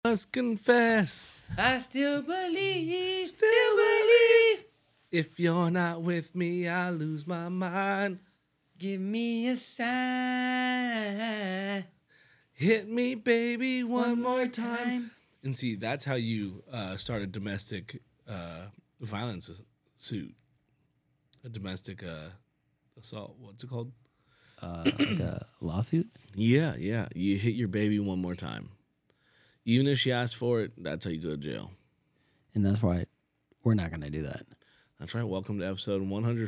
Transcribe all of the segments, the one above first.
Must confess, I still believe, still believe. If you're not with me, I lose my mind. Give me a sign. Hit me, baby, one more time. And see, that's how you start a domestic violence suit, a domestic assault. What's it called? Like a lawsuit? Yeah, yeah. You hit your baby one more time. Even if she asks for it, that's how you go to jail. And that's why we're not going to do that. That's right. Welcome to episode 100.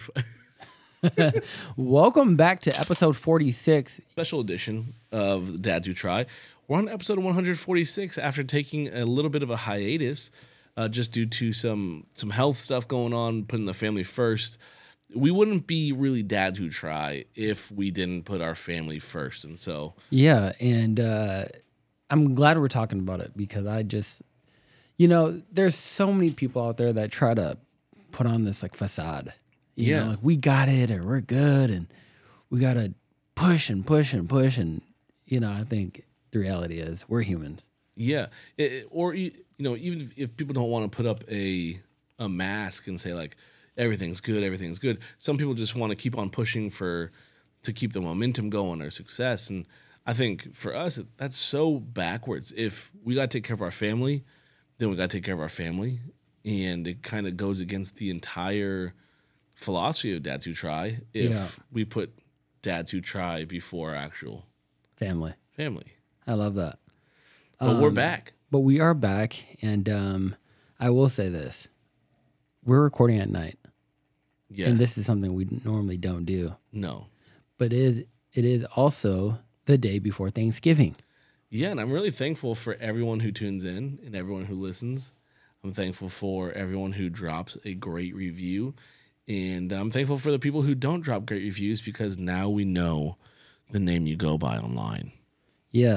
Welcome back to episode 46. Special edition of Dads Who Try. We're on episode 146 after taking a little bit of a hiatus just due to some health stuff going on, putting the family first. We wouldn't be really Dads Who Try if we didn't put our family first. And so... Yeah, and I'm glad we're talking about it because I just, there's so many people out there that try to put on this like facade. You know, like we got it or we're good and we got to push and push and push. And, I think the reality is we're humans. Yeah. Even if people don't want to put up a mask and say like, everything's good. Some people just want to keep on pushing to keep the momentum going or success. And I think for us, that's so backwards. If we got to take care of our family, then we got to take care of our family. And it kind of goes against the entire philosophy of Dads Who Try if we put Dads Who Try before actual family. I love that. But we're back. But we are back. And I will say this. We're recording at night. Yes. And this is something we normally don't do. No. But it is also the day before Thanksgiving. Yeah, and I'm really thankful for everyone who tunes in and everyone who listens. I'm thankful for everyone who drops a great review. And I'm thankful for the people who don't drop great reviews because now we know the name you go by online. Yeah,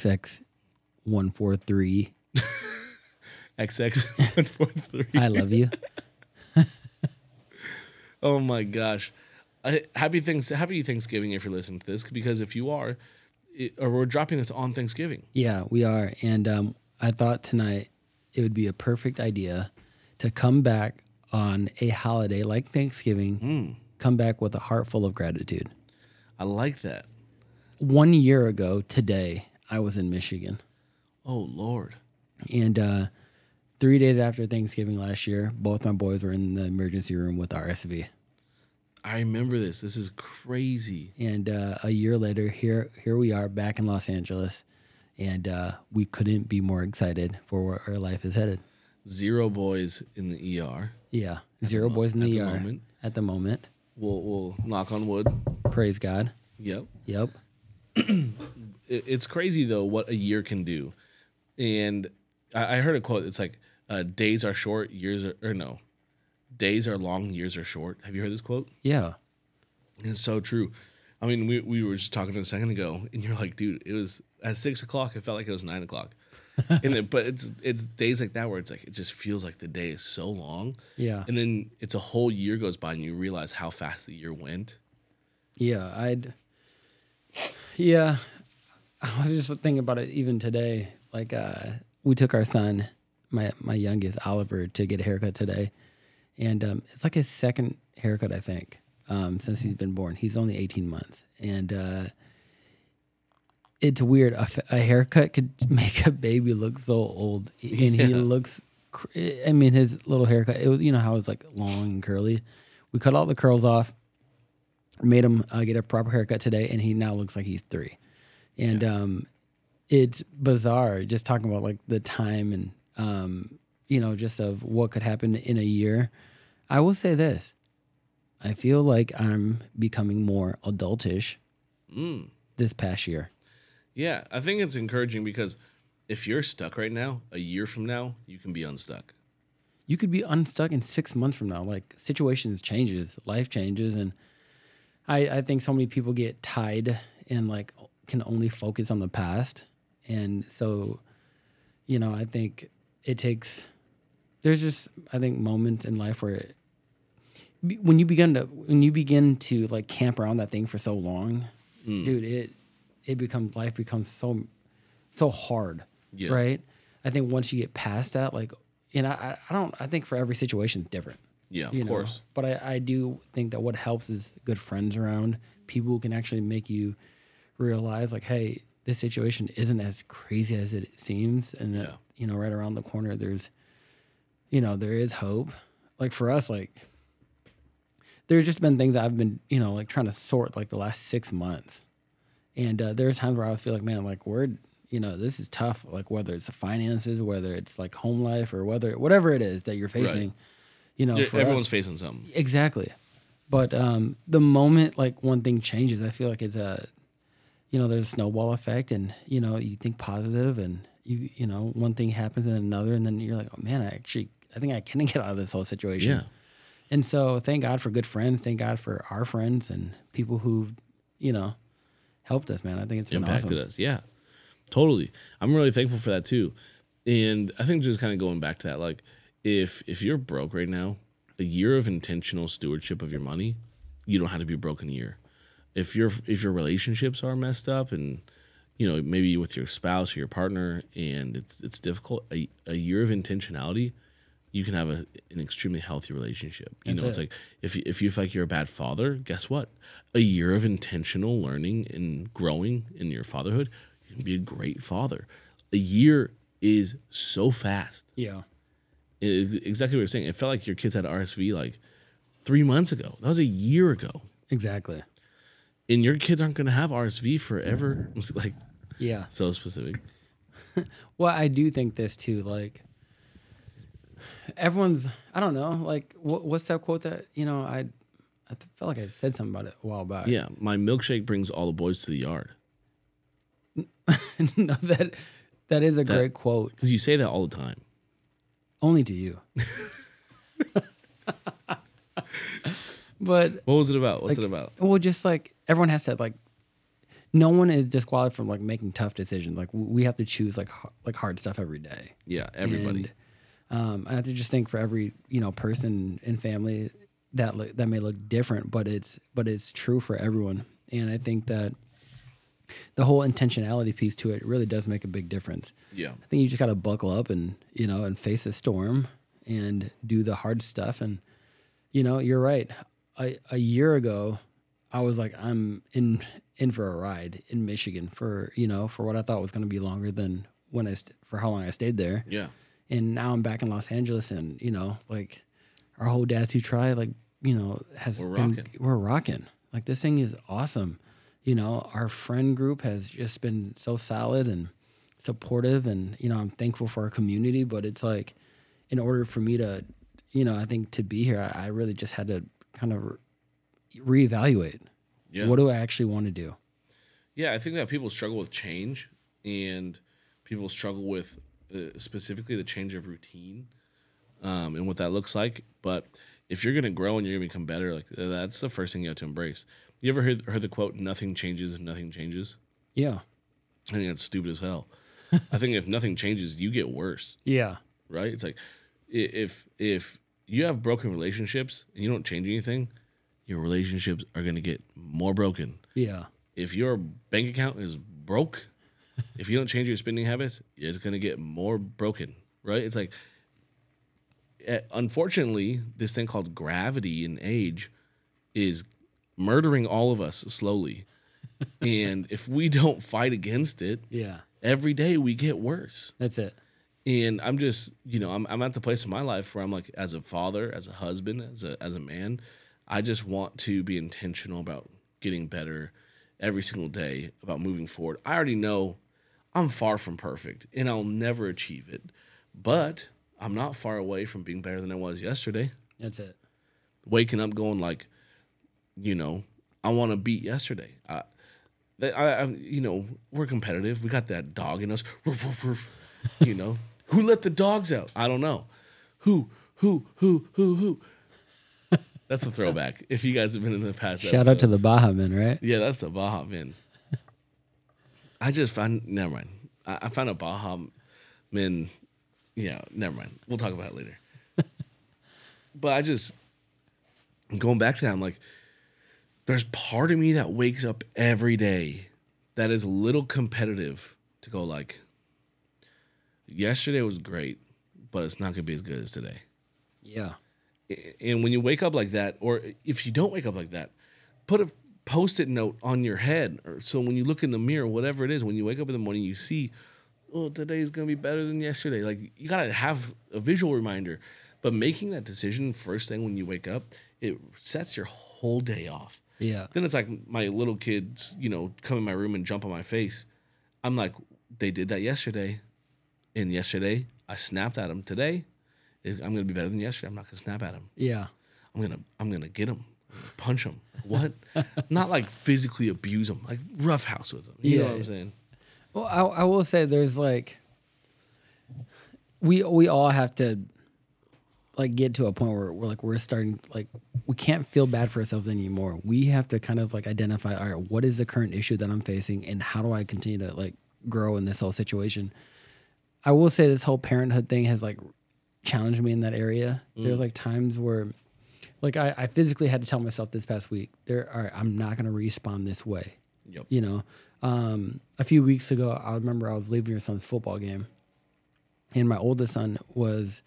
XX143. XX143. I love you. Oh my gosh. Happy Thanksgiving if you're listening to this, because if you are, we're dropping this on Thanksgiving. Yeah, we are. And I thought tonight it would be a perfect idea to come back on a holiday like Thanksgiving, come back with a heart full of gratitude. I like that. 1 year ago today, I was in Michigan. Oh, Lord. And 3 days after Thanksgiving last year, both my boys were in the emergency room with RSV. I remember this. This is crazy. And a year later, here we are back in Los Angeles, and we couldn't be more excited for where our life is headed. 0 boys in the ER. Yeah, 0 boys in the ER at the moment. We'll knock on wood. Praise God. Yep. It's crazy, though, what a year can do. And I heard a quote. It's like, days are short, days are long, years are short. Have you heard this quote? Yeah. It's so true. I mean, we were just talking a second ago, and you're like, dude, it was at 6 o'clock. It felt like it was 9 o'clock. But it's days like that where it's like it just feels like the day is so long. Yeah. And then it's a whole year goes by, and you realize how fast the year went. Yeah, I was just thinking about it even today. Like, we took our son, my youngest, Oliver, to get a haircut today. And it's like his second haircut, I think, since he's been born. He's only 18 months. And it's weird. A haircut could make a baby look so old. And he looks, his little haircut, it was, how it's like long and curly. We cut all the curls off, made him get a proper haircut today, and he now looks like he's 3. And it's bizarre just talking about like the time and, just of what could happen in a year. I will say this. I feel like I'm becoming more adultish this past year. Yeah, I think it's encouraging because if you're stuck right now, a year from now, you can be unstuck. You could be unstuck in 6 months from now. Like, situations changes, life changes, and I think so many people get tied and like can only focus on the past. And so, I think it takes, there's just, I think, moments in life where when you begin to like camp around that thing for so long, dude, life becomes so hard, right? I think once you get past that, like, and I think for every situation it's different. Yeah, you of know? course. But I do think that what helps is good friends around, people who can actually make you realize, like, hey, this situation isn't as crazy as it seems, and that right around the corner there's, there is hope. Like for us, like there's just been things that I've been, like trying to sort like the last 6 months, and there's times where I feel like, man, like this is tough. Like whether it's the finances, whether it's like home life, or whatever it is that you're facing. Right. For everyone's us, facing something. Exactly. But the moment like one thing changes, I feel like it's there's a snowball effect, and you think positive, and one thing happens and another, and then you're like, oh man, I think I can get out of this whole situation. Yeah. And so thank God for good friends. Thank God for our friends and people who, helped us, man. I think it's been Impacted awesome. us. Yeah, totally. I'm really thankful for that too. And I think just kind of going back to that, like if you're broke right now, a year of intentional stewardship of your money, you don't have to be broke in a year. If your relationships are messed up, and maybe with your spouse or your partner, and it's difficult, a year of intentionality, you can have an extremely healthy relationship. It's like if you feel like you're a bad father, guess what? A year of intentional learning and growing in your fatherhood, you can be a great father. A year is so fast. Yeah. Exactly what you're saying. It felt like your kids had RSV like 3 months ago. That was a year ago. Exactly. And your kids aren't going to have RSV forever. It's like, yeah. So specific. Well, I do think this too. Like, everyone's, I don't know, like, what's that quote that, I felt like I said something about it a while back. Yeah. My milkshake brings all the boys to the yard. No, that is a great quote. Because you say that all the time. Only to you. But what was it about? What's it about? Well, just like everyone has to like, no one is disqualified from like making tough decisions. Like we have to choose like hard stuff every day. Yeah, everybody. And I have to just think for every person and family that may look different, but it's true for everyone. And I think that the whole intentionality piece to it really does make a big difference. Yeah, I think you just got to buckle up and and face the storm and do the hard stuff. And you're right. A year ago, I was like, I'm in for a ride in Michigan for what I thought was going to be longer than for how long I stayed there. Yeah. And now I'm back in Los Angeles, and like our whole Dads Who Try, like we're rocking. Like this thing is awesome. Our friend group has just been so solid and supportive, and I'm thankful for our community. But it's like, in order for me to, I think to be here, I really just had to kind of reevaluate. Yeah. What do I actually want to do? Yeah, I think that people struggle with change, and people struggle with specifically the change of routine and what that looks like. But if you're going to grow and you're going to become better, like that's the first thing you have to embrace. You ever heard the quote, "Nothing changes if nothing changes"? Yeah. I think that's stupid as hell. I think if nothing changes, you get worse. Yeah. Right? It's like if you have broken relationships and you don't change anything, your relationships are going to get more broken. Yeah. If your bank account is broke, if you don't change your spending habits, it's going to get more broken, right? It's like, unfortunately, this thing called gravity and age is murdering all of us slowly. And if we don't fight against it, every day we get worse. That's it. And I'm just, I'm at the place in my life where I'm like, as a father, as a husband, as a man, I just want to be intentional about getting better every single day, about moving forward. I already know I'm far from perfect and I'll never achieve it, but I'm not far away from being better than I was yesterday. That's it. Waking up going like, I want to beat yesterday. We're competitive. We got that dog in us. Roof, roof, roof. Who let the dogs out? I don't know. Who? That's a throwback. If you guys have been in the past Shout out to the Baja Men, right? Yeah, that's the Baja Men. I just found, never mind. I found a Baja Men. Yeah, never mind. We'll talk about it later. But going back to that, I'm like, there's part of me that wakes up every day that is a little competitive to go like, yesterday was great, but it's not gonna be as good as today. Yeah. And when you wake up like that, or if you don't wake up like that, put a post-it note on your head, or so when you look in the mirror, whatever it is, when you wake up in the morning, you see, oh, today's gonna be better than yesterday. Like you gotta have a visual reminder. But making that decision first thing when you wake up, it sets your whole day off. Yeah. Then it's like my little kids, come in my room and jump on my face. I'm like, they did that yesterday, and yesterday I snapped at them. Today, I'm gonna be better than yesterday. I'm not gonna snap at them. Yeah. I'm gonna get them, punch them. What? Not like physically abuse them, like roughhouse with them. You know what I'm saying? Well, I will say there's like we all have to like get to a point where we're starting, like we can't feel bad for ourselves anymore. We have to kind of like identify, all right, what is the current issue that I'm facing and how do I continue to like grow in this whole situation? I will say this whole parenthood thing has like challenged me in that area. There's like times where like I physically had to tell myself this past week, I'm not going to respond this way. Yep. You know, a few weeks ago, I remember I was leaving your son's football game, and my oldest son was,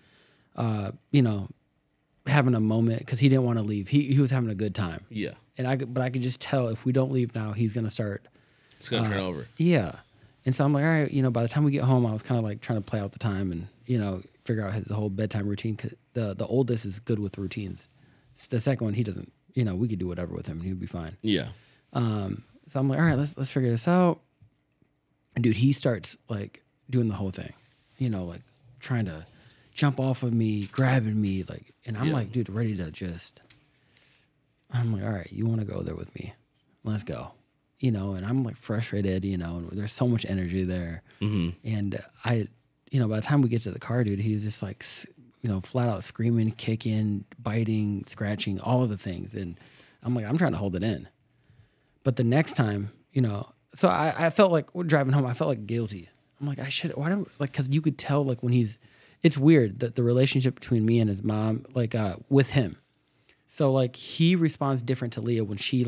having a moment because he didn't want to leave. He was having a good time. Yeah. And I could just tell if we don't leave now, he's gonna start. It's gonna turn over. Yeah. And so I'm like, all right, by the time we get home, I was kind of like trying to play out the time and figure out his whole bedtime routine. Cause the oldest is good with routines. The second one, he doesn't. We could do whatever with him and he would be fine. Yeah. So I'm like, all right, let's figure this out. And dude, he starts like doing the whole thing, like trying to jump off of me, grabbing me, like, and I'm like, dude, ready to just. I'm like, all right, you want to go there with me? Let's go. And I'm like frustrated, and there's so much energy there. Mm-hmm. And by the time we get to the car, dude, he's just like, flat out screaming, kicking, biting, scratching, all of the things. And I'm like, I'm trying to hold it in. But the next time, so I felt like driving home, I felt like guilty. I'm like, because you could tell like when it's weird that the relationship between me and his mom, like with him. So like he responds different to Leah when she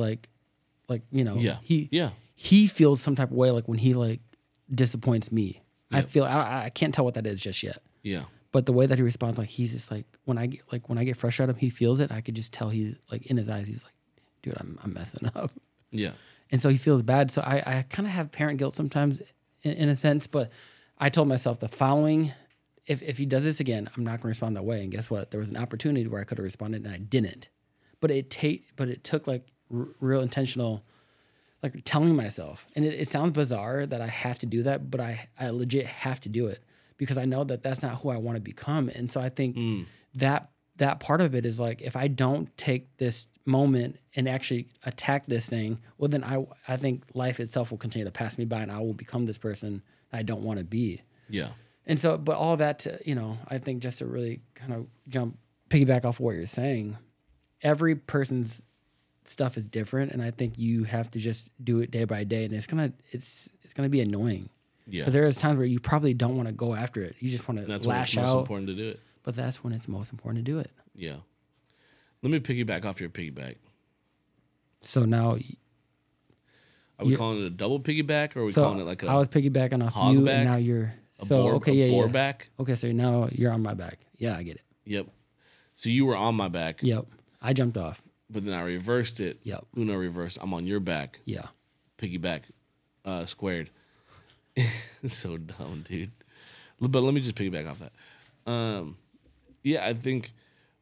he feels some type of way like when he like disappoints me. Yep. I feel I can't tell what that is just yet. Yeah. But the way that he responds, like he's just like when I get frustrated, he feels it. I could just tell he's like in his eyes, he's like, dude, I'm messing up. Yeah. And so he feels bad. So I kind of have parent guilt sometimes in a sense, but I told myself the following, if he does this again, I'm not going to respond that way. And guess what? There was an opportunity where I could have responded and I didn't. But it took like real intentional, like telling myself. And it sounds bizarre that I have to do that, but I legit have to do it because I know that that's not who I want to become. And so I think that part of it is like, if I don't take this moment and actually attack this thing, well, then I think life itself will continue to pass me by and I will become this person I don't want to be. Yeah. And so, but all that, I think just to really kind of piggyback off what you're saying, every person's stuff is different. And I think you have to just do it day by day. And it's going to be annoying. Yeah. Because there is times where you probably don't want to go after it. You just want to lash out. That's when it's most important to do it. But that's when it's most important to do it. Yeah. Let me piggyback off your piggyback. So now... Are we calling it a double piggyback, or are we calling it like a... I was piggybacking off you, and now you're... Back? Okay, so now you're on my back. Yeah, I get it. Yep. So you were on my back. Yep. I jumped off. But then I reversed it. Yep. Uno reversed. I'm on your back. Yeah. Piggyback squared. So dumb, dude. But let me just piggyback off that. Yeah, I think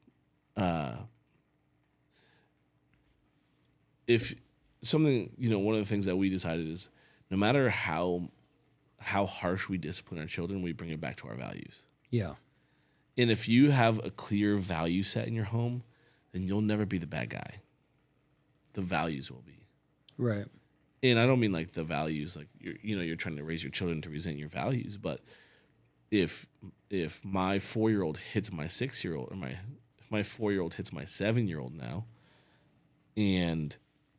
if something, one of the things that we decided is no matter how harsh we discipline our children, we bring it back to our values. Yeah. And if you have a clear value set in your home, then you'll never be the bad guy. The values will be. Right. And I don't mean like the values, like you're trying to raise your children to resent your values, but if my 4-year-old hits my 6-year-old, or if my 4-year-old hits my 7-year-old now, and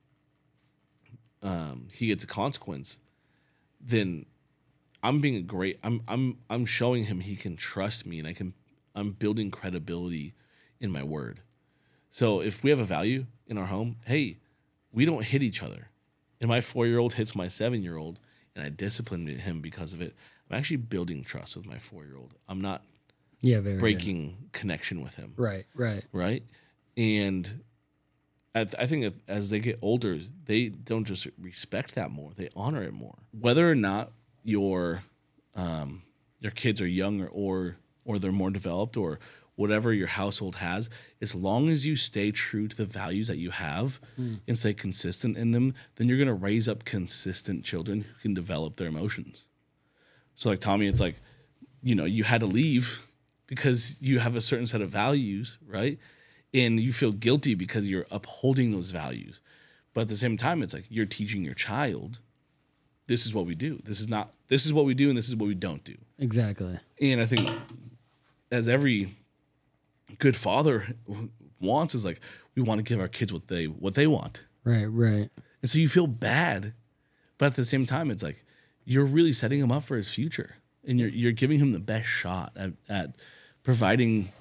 he gets a consequence, then I'm being I'm showing him he can trust me, and I'm building credibility in my word. So if we have a value in our home, hey, we don't hit each other. And my 4-year-old hits my 7-year-old, and I disciplined him because of it. I'm actually building trust with my 4-year-old. I'm not Yeah, very good. breaking connection with him. Right. Right. And I think as they get older, they don't just respect that more; they honor it more. Whether or not your kids are young or they're more developed or whatever your household has, as long as you stay true to the values that you have and stay consistent in them, then you're going to raise up consistent children who can develop their emotions. So like Tommy, it's like, you had to leave because you have a certain set of values, right? And you feel guilty because you're upholding those values. But at the same time, it's like you're teaching your child, this is what we do. This is what we do and this is what we don't do. Exactly. And I think as every good father wants is like, we want to give our kids what they want. Right. And so you feel bad. But at the same time, it's like you're really setting him up for his future. And you're giving him the best shot at providing,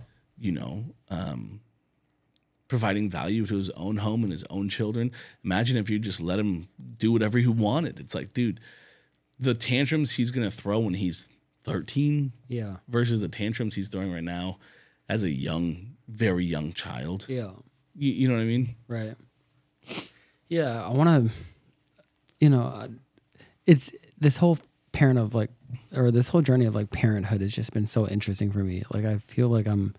providing value to his own home and his own children. Imagine if you just let him do whatever he wanted. It's like, dude, the tantrums he's going to throw when he's 13 versus the tantrums he's throwing right now as a very young child. Yeah. You know what I mean? Right. Yeah, I want to, it's this whole this whole journey of like parenthood has just been so interesting for me. Like, I feel like I'm,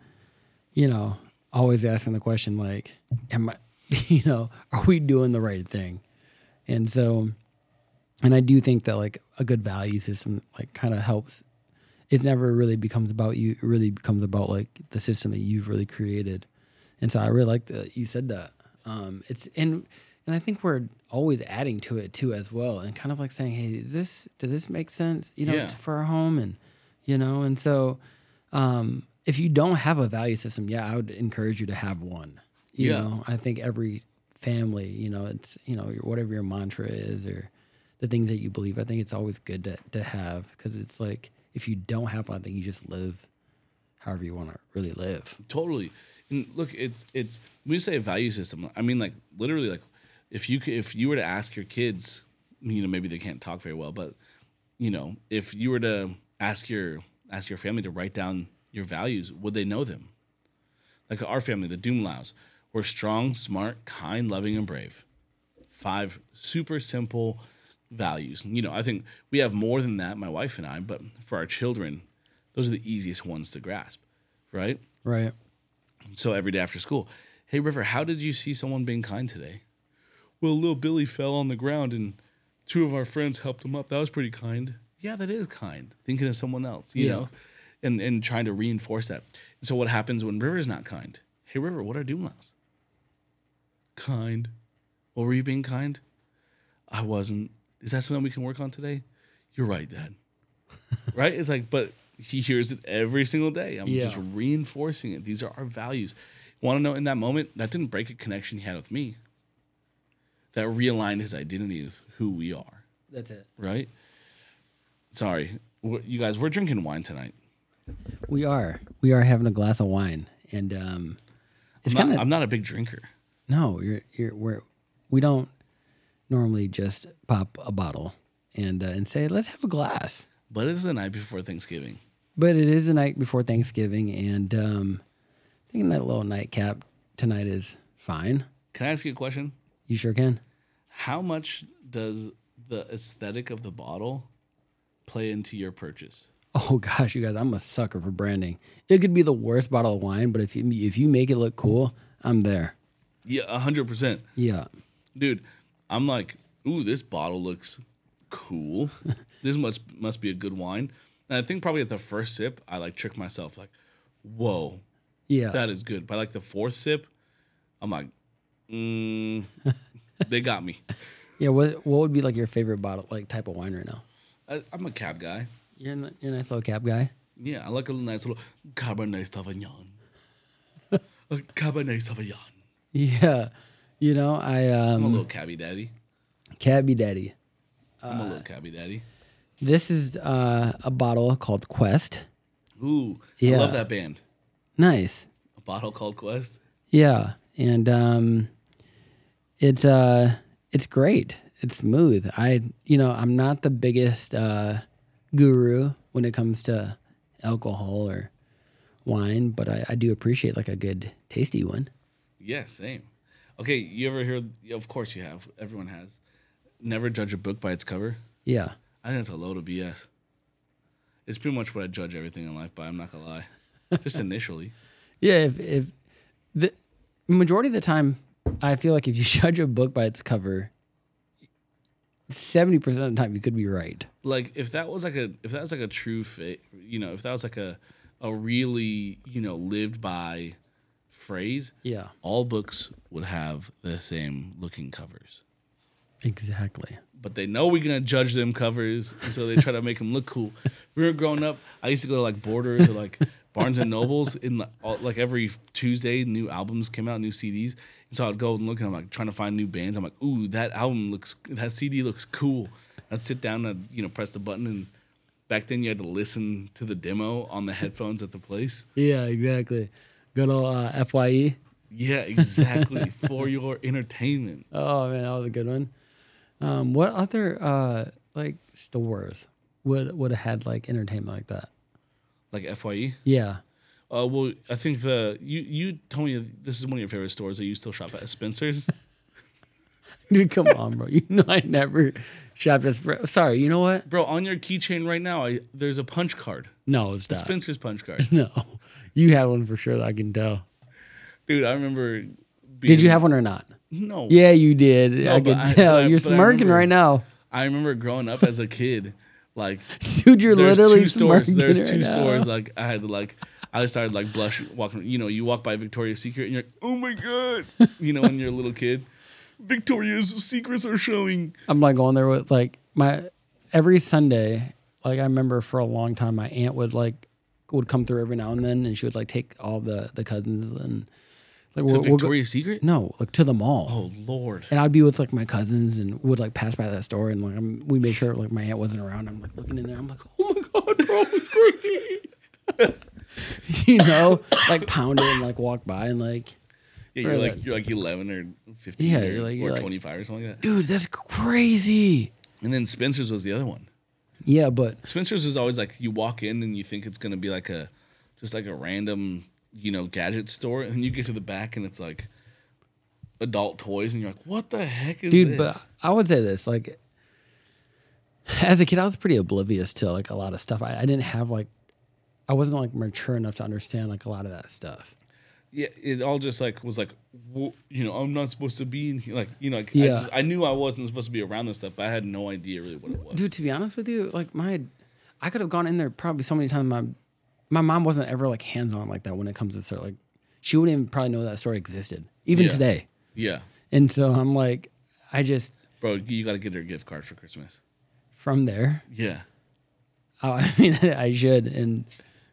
always asking the question, like, am I, are we doing the right thing? And so, and I do think that like a good value system like kind of helps. It never really becomes about you. It really becomes about like the system that you've really created. And so I really like that you said that. And I think we're always adding to it too as well, and kind of like saying, hey, does this make sense? For our home, and so. If you don't have a value system, I would encourage you to have one. You know, I think every family, it's, whatever your mantra is or the things that you believe, I think it's always good to have, because it's like, if you don't have one, I think you just live however you want to really live. Totally. And look, it's when you say a value system, I mean, like, literally, like, if you were to ask your kids, maybe they can't talk very well, but, if you were to ask your family to write down your values, would they know them? Like our family, the Doomlaus, we're strong, smart, kind, loving, and brave. 5 super simple values. I think we have more than that, my wife and I, but for our children, those are the easiest ones to grasp, right? Right. So every day after school, hey, River, how did you see someone being kind today? Well, little Billy fell on the ground and 2 of our friends helped him up. That was pretty kind. Yeah, that is kind. Thinking of someone else, you know? And trying to reinforce that. And so what happens when River's not kind? Hey, River, what are Doomlaus? Kind. Well, were you being kind? I wasn't. Is that something we can work on today? You're right, Dad. Right? It's like, but he hears it every single day. I'm just reinforcing it. These are our values. Want to know, in that moment, that didn't break a connection he had with me. That realigned his identity as who we are. That's it. Right? Sorry. You guys, we're drinking wine tonight. We are having a glass of wine, and it's kind of. I'm not a big drinker. No, we don't normally just pop a bottle and say, let's have a glass. But it's the night before Thanksgiving. But it is the night before Thanksgiving, and I think that little nightcap tonight is fine. Can I ask you a question? You sure can. How much does the aesthetic of the bottle play into your purchase? Oh gosh, you guys, I'm a sucker for branding. It could be the worst bottle of wine, but if you make it look cool, I'm there. Yeah, 100%. Yeah. Dude, I'm like, ooh, this bottle looks cool. This must be a good wine. And I think probably at the first sip, I like trick myself like, whoa, that is good. By like the 4th sip, I'm like, they got me. Yeah, what would be like your favorite bottle, like type of wine right now? I'm a cab guy. You're a nice little cab guy. Yeah, I like a nice little Cabernet Sauvignon. A Cabernet Sauvignon. Yeah, I'm a little cabbie daddy. Cabbie daddy. I'm a little cabbie daddy. This is a bottle called Quest. Ooh, yeah. I love that band. Nice. A bottle called Quest. Yeah, and it's great. It's smooth. I'm not the biggest guru when it comes to alcohol or wine, but I do appreciate like a good tasty one. Yeah, same. Okay, you ever hear? Of course you have. Everyone has. Never judge a book by its cover. Yeah. I think it's a load of BS. It's pretty much what I judge everything in life by. I'm not gonna lie. Just initially. Yeah, if the majority of the time, I feel like if you judge a book by its cover, 70% of the time you could be right. Like if that was like a true if that was like a really lived by phrase, Yeah. all books would have the same looking covers. Exactly. But they know we're gonna judge them covers, and so they try to make them look cool. We were growing up. I used to go to like Borders or like Barnes and Nobles. Like every Tuesday, new albums came out, new CDs, and so I'd go and look, and I'm like trying to find new bands. I'm like, ooh, that CD looks cool. I'd sit down and press the button, and back then you had to listen to the demo on the headphones at the place. Yeah, exactly. Good old FYE. Yeah, exactly. For your entertainment. Oh man, that was a good one. What other like stores would have had like entertainment like that? Like FYE. Yeah. Well, I think you told me this is one of your favorite stores that you still shop at, Spencer's. Dude, come on, bro. You know I never shopped at Sorry, you know what? Bro, on your keychain right now, there's a punch card. No, it's A not. Spencer's punch card. No. You had one for sure, I can tell. Dude, I remember Did you have one or not? No. Yeah, you did. No, I but could tell. You're but I smirking remember- right now. I remember growing up as a kid, like Dude, you're there's literally two stores. smirking There's right two now. stores. Like I had to I started like blush walking. You walk by Victoria's Secret and you're like, oh my god. When you're a little kid, Victoria's Secrets are showing. I'm like going there with like every Sunday. Like I remember for a long time, my aunt would come through every now and then, and she would like take all the cousins and like To we'll go, Victoria's Secret? no, like to the mall. Oh Lord. And I'd be with like my cousins and would like pass by that store and like we made sure like my aunt wasn't around. I'm like looking in there. I'm like, oh my god, bro, it's crazy. Like pound it and like walk by and like, Yeah, Or you're like 11 or 15 Yeah, or, you're like 25 or something like that. dude, that's crazy. And then Spencer's was the other one. Yeah, but Spencer's is always like you walk in and you think it's gonna be like just a random gadget store, and you get to the back and it's like adult toys, and you're like, what the heck is dude, this? but I would say this like, as a kid, I was pretty oblivious to like a lot of stuff. I didn't have like, I wasn't like mature enough to understand like a lot of that stuff. Yeah, it all just was like, I'm not supposed to be in here. Yeah. I knew I wasn't supposed to be around this stuff, but I had no idea really what it was. Dude, to be honest with you, like I could have gone in there probably so many times. My mom wasn't ever like hands on like that when it comes to sort of like, she wouldn't even probably know that store existed even Yeah. today. Yeah. And so I'm like, Bro, you got to get her a gift card for Christmas. from there, Yeah. I mean, I should. And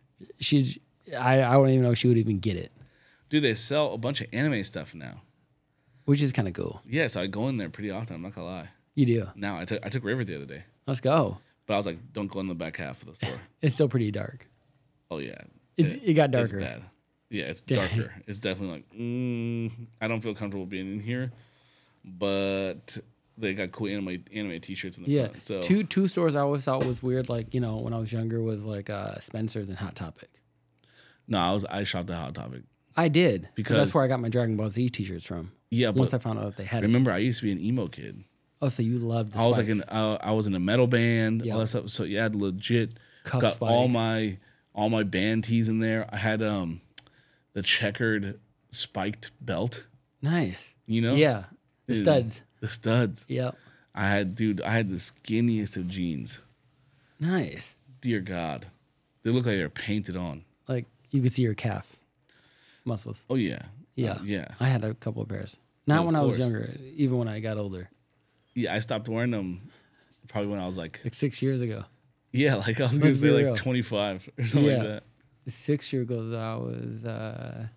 I don't even know if she would even get it, Dude, they sell a bunch of anime stuff now. which is kind of cool. Yeah, so I go in there pretty often. I'm not gonna lie. You do. Now I took River the other day, Let's go. but I was like, don't go in the back half of the store. It's still pretty dark. Oh yeah, It got darker. It's bad. Yeah, it's Dang. darker. It's definitely like I don't feel comfortable being in here, but they got cool anime t-shirts in the Yeah. front. So Two stores I always thought was weird, like, when I was younger, was like Spencer's and Hot Topic. no, I shopped at Hot Topic. I did. Because- that's where I got my Dragon Ball Z t-shirts from. Yeah, Once I but found out that they had it. remember I used to be an emo kid. Oh, so you loved the I was like spikes. I was in a metal band, Yeah. all that stuff. So yeah, I had legit Cuff got all spikes. my band tees in there. I had the checkered spiked belt. Nice. You know? Yeah. The Dude, studs. The studs. Yeah. I had the skinniest of jeans. Nice. Dear God, they look like they're painted on. Like you could see your calf muscles. Oh yeah, Yeah. yeah, I had a couple of pairs. Not Of when I was course. younger, even when I got older. yeah. I stopped wearing them probably when I was like Like 6 years ago. yeah, like I was gonna Let's say be like real. 25 or something Yeah. like that. 6 years ago, I was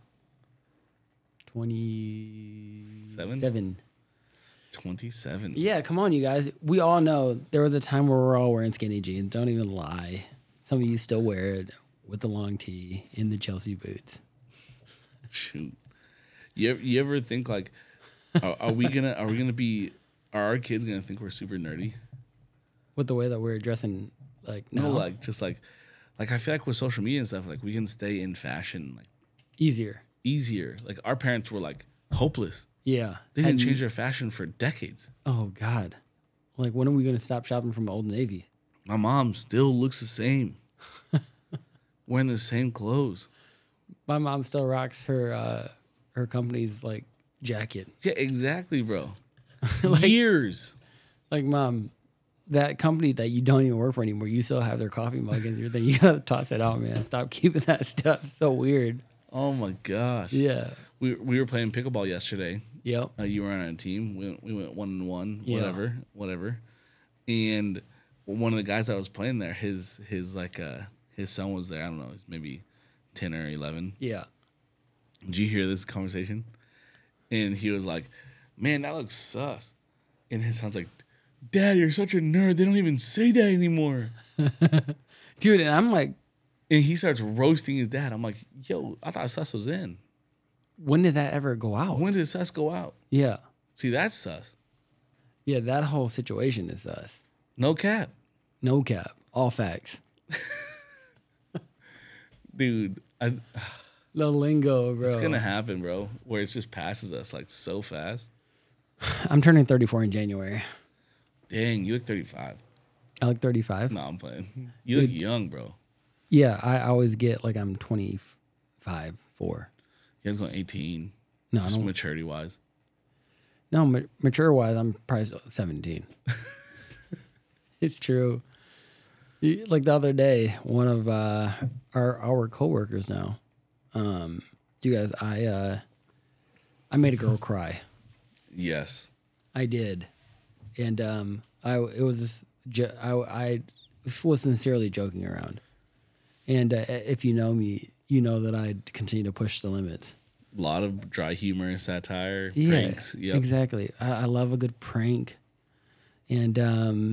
27. 27. Yeah, come on, you guys. We all know there was a time where we're all wearing skinny jeans. Don't even lie. Some of you still wear it with the long tee in the Chelsea boots. Shoot. You ever think like, are our kids gonna think we're super nerdy? With the way that we're dressing Like No, no, like just like I feel like with social media and stuff, like we can stay in fashion like easier. easier. Like our parents were like hopeless. Yeah. They didn't And- change their fashion for decades. Oh God. Like when are we gonna stop shopping from Old Navy? My mom still looks the same, wearing the same clothes. My mom still rocks her company's like jacket. Yeah, exactly, bro. Like- Years. Like, Mom, that company that you don't even work for anymore, you still have their coffee mug and everything. You gotta toss it out, man. Stop keeping that stuff. So weird. Oh my gosh. Yeah. We were playing pickleball yesterday. Yep. You were on a team. We went 1-1. Yeah. Whatever. And one of the guys that was playing there, his son was there. I don't know, he's maybe 10 or 11. Yeah. Did you hear this conversation? And he was like, "Man, that looks sus." And his son's like, "Dad, you're such a nerd. They don't even say that anymore." Dude, and I'm like, And he starts roasting his dad. I'm like, "Yo, I thought sus was in. when did that ever go out? When did sus go out?" Yeah. See, that's sus. Yeah, that whole situation is us. No cap. No cap. All facts. Dude, The lingo, bro. it's going to happen, bro, where it just passes us like so fast. I'm turning 34 in January. Dang, you look 35. I look 35. No, I'm playing. You look young, bro. Yeah, I always get like I'm 25, 4. You guys going 18. No, Just I don't. maturity wise. No, mature wise, I'm probably still 17. It's true. Like the other day, one of our coworkers now, you guys, I made a girl cry. Yes. I did, and it was this. I was sincerely joking around, and if you know me, you know that I continue to push the limits. A lot of dry humor, satire, Yeah, pranks. Yep. exactly. I love a good prank, and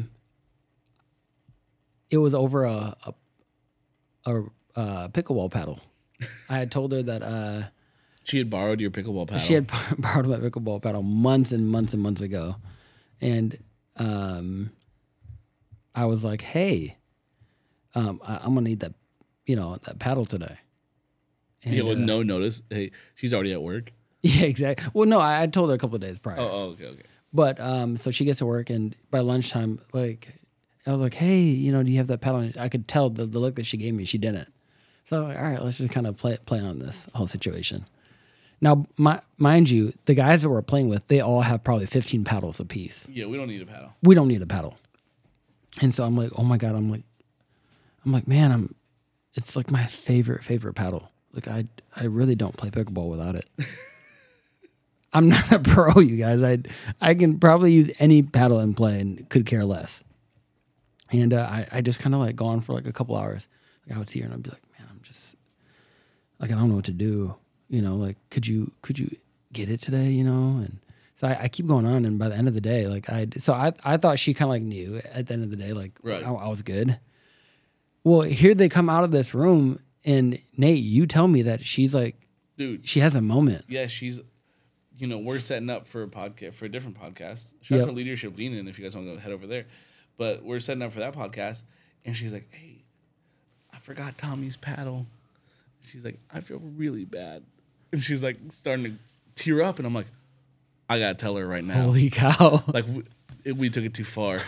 it was over a pickleball paddle. I had told her that She had borrowed your pickleball paddle. she had borrowed my pickleball paddle months and months and months ago, and I was like, "Hey, I'm gonna need that, that paddle today." And, Yeah, with no notice. Hey, she's already at work. yeah, exactly. Well, no, I told her a couple of days prior. Oh, okay. But so she gets to work, and by lunchtime, like I was like, "Hey, do you have that paddle?" And I could tell the look that she gave me, she didn't. So I'm like, all right, let's just kind of play on this whole situation. Now, mind you, the guys that we're playing with, they all have probably 15 paddles apiece. Yeah, we don't need a paddle. We don't need a paddle. And so I'm like, oh my God, I'm like, man, it's like my favorite paddle. Like I really don't play pickleball without it. I'm not a pro, you guys. I can probably use any paddle and play and could care less. And I just kind of like go on for like a couple hours. Like I would see her and I'd be like, man, I'm just like, I don't know what to do. Like, could you get it today? And so I keep going on. And by the end of the day, like I thought she kind of like knew at the end of the day, like Right. I was good. Well, here they come out of this room and Nate, you tell me that she's like, Dude, she has a moment. yeah, she's, we're setting up for a podcast, for a different podcast. Shout out Yep. to Leadership Lean-In if you guys want to go head over there. But we're setting up for that podcast. And she's like, "Hey, I forgot Tommy's paddle." She's like, "I feel really bad." And she's like starting to tear up. And I'm like, I got to tell her right now. Holy cow. Like, we took it too far.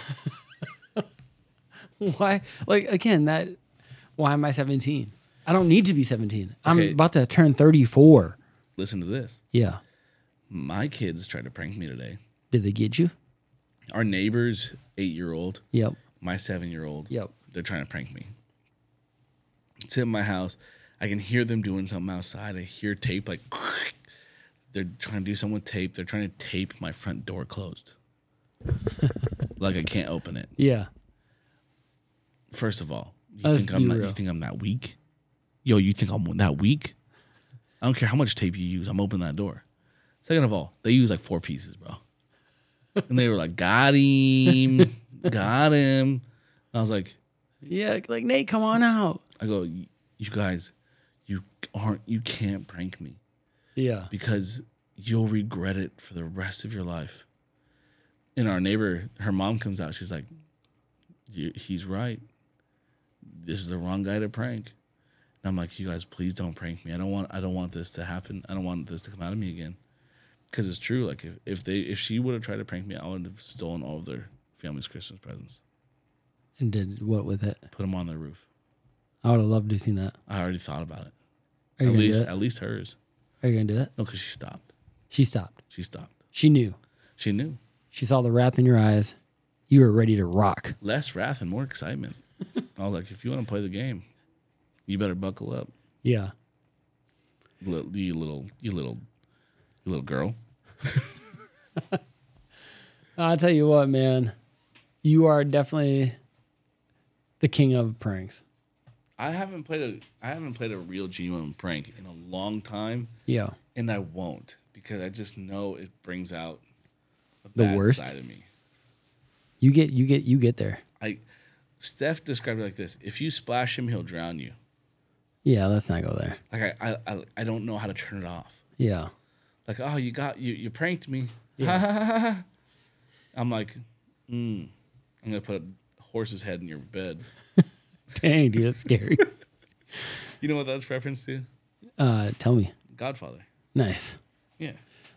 Why? Like, again, why am I 17? I don't need to be 17. I'm Okay. about to turn 34. Listen to this. Yeah. My kids tried to prank me today. Did they get you? Our neighbor's 8-year-old, Yep. my 7-year-old. Yep. They're trying to prank me. It's in my house. I can hear them doing something outside. I hear tape like they're trying to do something with tape. They're trying to tape my front door closed. Like I can't open it. Yeah. First of all, Let's be you real. think I'm that weak? Yo, you think I'm that weak? I don't care how much tape you use. I'm opening that door. Second of all, they use like 4 pieces, bro. And they were like, "Got him. Got him." I was like, Yeah. Like, Nate, come on out. I go, "You guys, you can't prank me Yeah. because you'll regret it for the rest of your life." And our neighbor, her mom comes out. She's like, "He's right." this is the wrong guy to prank. And I'm like, you guys, please don't prank me. I don't want this to happen. I don't want this to come out of me again. Because it's true. Like if she would have tried to prank me, I would have stolen all of their family's Christmas presents. And did what with it? Put them on their roof. I would have loved to have seen that. I already thought about it. Are you gonna do it? At least hers. Are you gonna do it? No, because she stopped. She stopped. She stopped. She knew. She knew. She saw the wrath in your eyes. You were ready to rock. Less wrath and more excitement. I was like, if you want to play the game, you better buckle up. Yeah. You little girl. I'll tell you what, man. You are definitely the king of pranks. I haven't played a real genuine prank in a long time. Yeah. And I won't, because I just know it brings out a The bad worst? side of me. You get there. Steph described it like this: if you splash him, he'll drown you. Yeah, let's not go there. Like I don't know how to turn it off. Yeah. Like, oh, you pranked me. I'm like, I'm gonna put a horse's head in your bed. Dang, dude, that's scary. You know what that's reference to? Tell me. Godfather. Nice. Yeah.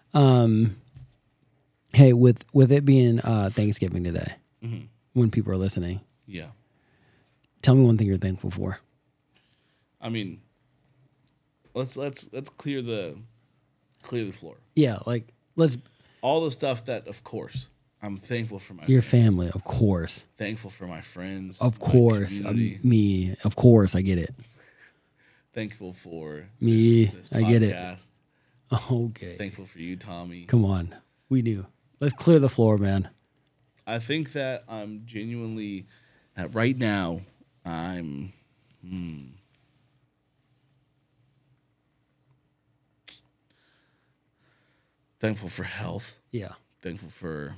Hey, with it being Thanksgiving today, when people are listening, Yeah. tell me one thing you're thankful for. I mean, let's clear the floor. Yeah, like let's All the stuff that, of course, I'm thankful for my your family, of course, thankful for my friends, of my course, community, me, of course, I get it. thankful for Me, this I get it. podcast. Okay, Thankful for you, Tommy. come on, we knew. Let's clear the floor, man. I think that I'm genuinely, right now, I'm thankful for health. Yeah, Thankful for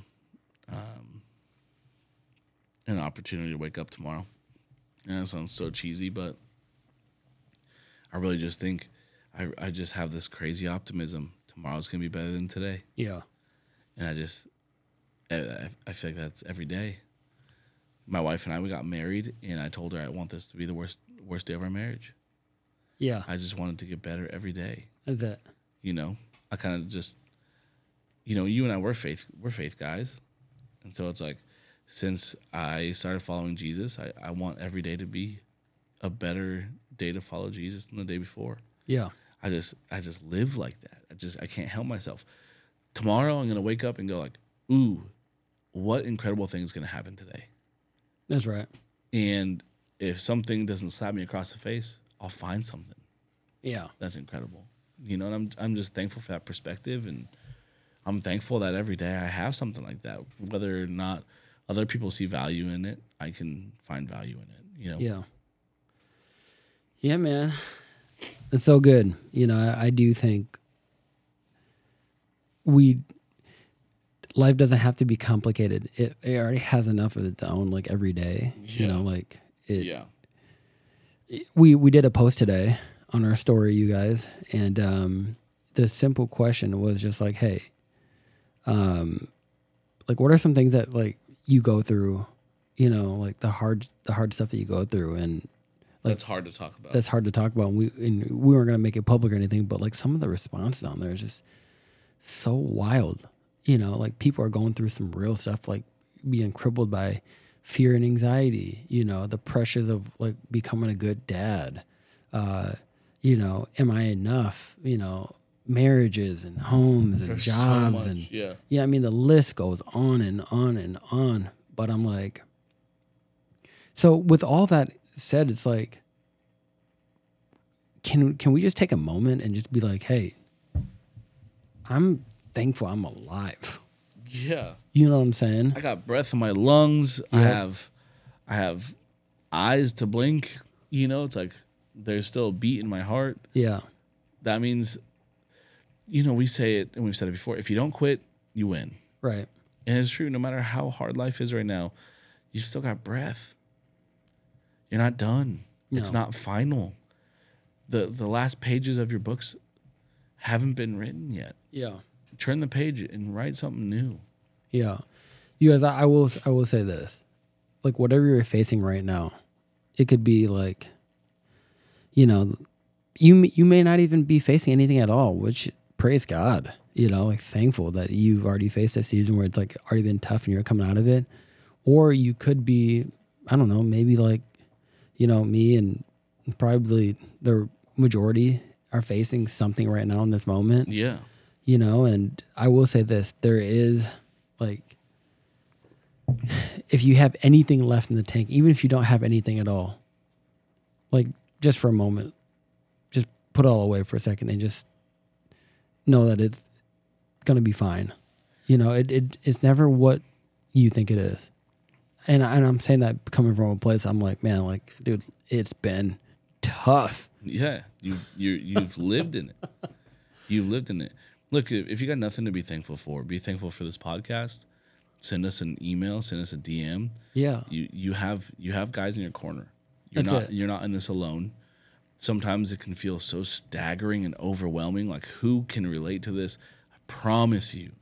an opportunity to wake up tomorrow. And it sounds so cheesy, but I really just think I just have this crazy optimism. Tomorrow's going to be better than today. yeah, And I feel like that's every day. My wife and I, we got married, and I told her I want this to be the worst day of our marriage. yeah. I just wanted to get better every day. That's it. You know, I kind of just, you and I we're faith guys, and so it's like, since I started following Jesus, I want every day to be a better day to follow Jesus than the day before. Yeah, I just live like that. I can't help myself. Tomorrow I'm gonna wake up and go like, ooh, what incredible thing is gonna happen today? that's right. And if something doesn't slap me across the face, I'll find something Yeah, that's incredible. And I'm just thankful for that perspective, and I'm thankful that every day I have something like that. Whether or not other people see value in it, I can find value in it. yeah, yeah, man. It's so good. I do think life doesn't have to be complicated. It already has enough of its own, like every day. Yeah. Like it. Yeah. We did a post today on our story, you guys, and the simple question was just like, hey, like what are some things that like you go through, like the hard stuff that you go through, and That's hard to talk about. that's hard to talk about. And we weren't gonna make it public or anything, but like some of the responses on there is just so wild. Like people are going through some real stuff, like being crippled by fear and anxiety. The pressures of like becoming a good dad. Am I enough? Marriages and homes and There's jobs so and much, yeah. I mean the list goes on and on and on. But I'm like, so with all that said, it's like, can we just take a moment and just be like, hey, I'm thankful I'm alive. Yeah. You know what I'm saying? I got breath in my lungs. Yep. I have eyes to blink. It's like there's still a beat in my heart. Yeah. That means, we say it and we've said it before. If you don't quit, you win. Right. And it's true. No matter how hard life is right now, you still got breath. You're not done. It's No. not final. The last pages of your books haven't been written yet. Yeah. Turn the page and write something new. Yeah. You guys, I will say this. Like whatever you're facing right now, It could be like, you know, you may not even be facing anything at all, which praise God, you know, like thankful that you've already faced a season where it's like already been tough and you're coming out of it. Or you could be, I don't know, maybe like, you know, me and probably the majority are facing something right now in this moment. Yeah. You know, and I will say this, there is like, if you have anything left in the tank, even if you don't have anything at all, like just for a moment, just put it all away for a second and just know that it's going to be fine. You know, it's never what you think it is. And I'm saying that coming from a place, I'm like, man, like, dude, it's been tough. Yeah. You've lived in it. You've lived in it. Look, if you got nothing to be thankful for, be thankful for this podcast. Send us an email, send us a DM. Yeah. You have guys in your corner. You're not in this alone. Sometimes it can feel so staggering and overwhelming. Like, who can relate to this? I promise you.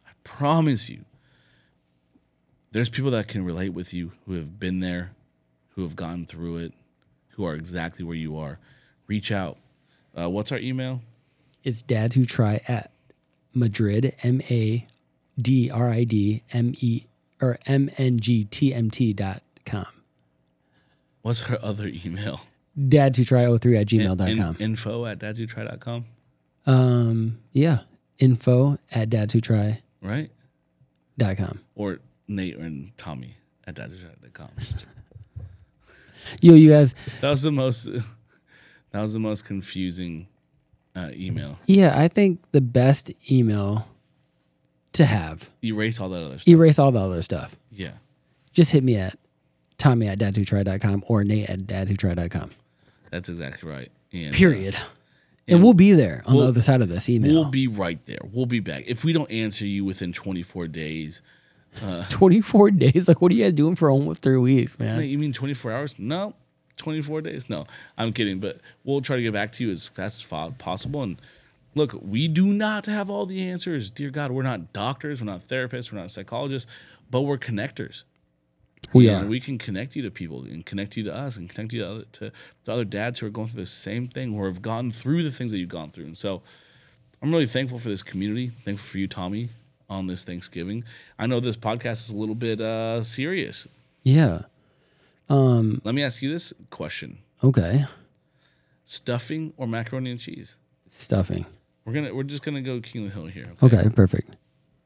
There's people that can relate with you, who have been there, who have gone through it, who are exactly where you are. Reach out. What's our email? It's dads who try at Madrid, MADRID or MNGTMT.com. What's our other email? dadswhotry03@gmail.com. info@dadswhotry.com. Yeah. info@dadswhotry.com. Right? Or Nate and Tommy at dadswhotry.com. You guys. That was the most confusing email. Yeah, I think the best email to have. Erase all that other stuff. Erase all the other stuff. Yeah. Just hit me at Tommy@dadswhotry.com or Nate@dadswhotry.com. That's exactly right. And, period. And we'll be there on the other side of this email. We'll be right there. We'll be back. If we don't answer you within 24 days. 24 days? Like, what are you guys doing for almost 3 weeks, man? Wait, you mean 24 hours? No. 24 days? No. I'm kidding. But we'll try to get back to you as fast as possible. And look, we do not have all the answers. Dear God, we're not doctors. We're not therapists. We're not psychologists. But we're connectors. We are. We can connect you to people and connect you to us and connect you to other dads who are going through the same thing or have gone through the things that you've gone through. And so I'm really thankful for this community. Thankful for you, Tommy, on this Thanksgiving. I know this podcast is a little bit serious. Yeah. Let me ask you this question. Okay. Stuffing or macaroni and cheese? Stuffing. We're just gonna go King of the Hill here. Okay, perfect.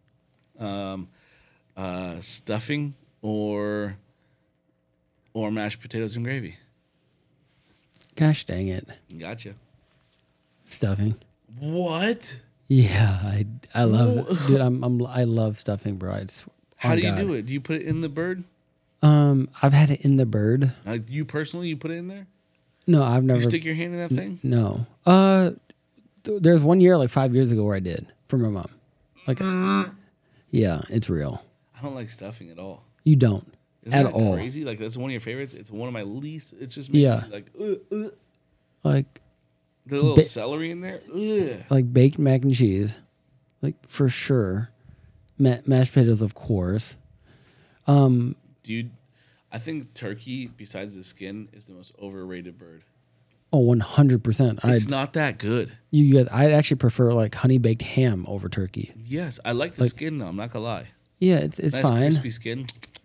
Stuffing or mashed potatoes and gravy? Gosh dang it. Gotcha. Stuffing. What? Yeah, I love it. Dude, I love stuffing, bro. How do you do it? Do you put it in the bird? I've had it in the bird. You personally, you put it in there? No, I've never. You stick your hand in that thing? No. There's 1 year, like 5 years ago, where I did for my mom. Like, yeah, it's real. I don't like stuffing at all. You don't Isn't at that all. Crazy? Like, that's one of your favorites. It's one of my least. It's just Yeah. like Like the little celery in there. Ugh. like baked mac and cheese, like for sure. Mashed potatoes, of course. Dude, I think turkey, besides the skin, is the most overrated bird. Oh, 100%. It's not that good. You guys, I'd actually prefer like honey baked ham over turkey. Yes, I like the skin though. I'm not gonna lie. Yeah, it's Nice fine. crispy skin.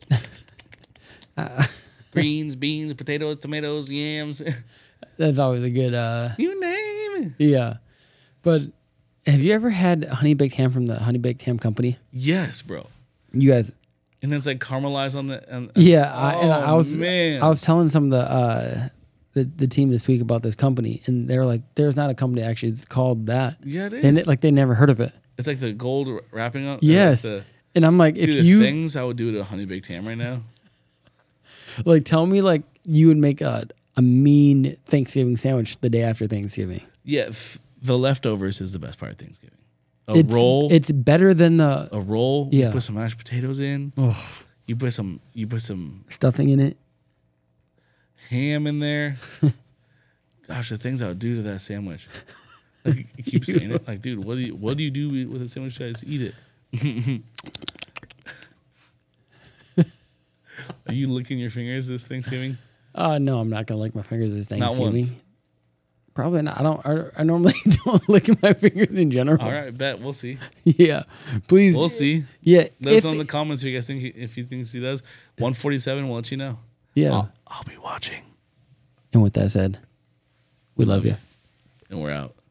Greens, beans, potatoes, tomatoes, yams. That's always a good. You name it. Yeah, but have you ever had honey baked ham from the Honey Baked Ham Company? Yes, bro. You guys. And it's like caramelized on the. Yeah, I was telling some of the team this week about this company, and they're like, "There's not a company actually called that." Yeah, it is. And they never heard of it. It's like the gold wrapping up. Yes, and I'm like, if you things I would do to a honey baked ham right now. Like, tell me, like you would make a mean Thanksgiving sandwich the day after Thanksgiving. Yeah, the leftovers is the best part of Thanksgiving. Roll. It's better than a roll. Yeah. You put some mashed potatoes in. Oh. You put some stuffing in it. Ham in there. Gosh, the things I would do to that sandwich. Like, you keep saying it. Like, dude, what do you do with a sandwich? I just eat it. Are you licking your fingers this Thanksgiving? No, I'm not gonna lick my fingers this day. Not See once. me? Probably not. I normally don't lick my fingers in general. All right, bet we'll see. Yeah, please. We'll see. Yeah, Let us if- know in the comments if you guys think if he thinks he does. 147. We'll let you know. yeah. I'll be watching. And with that said, we love you. And we're out.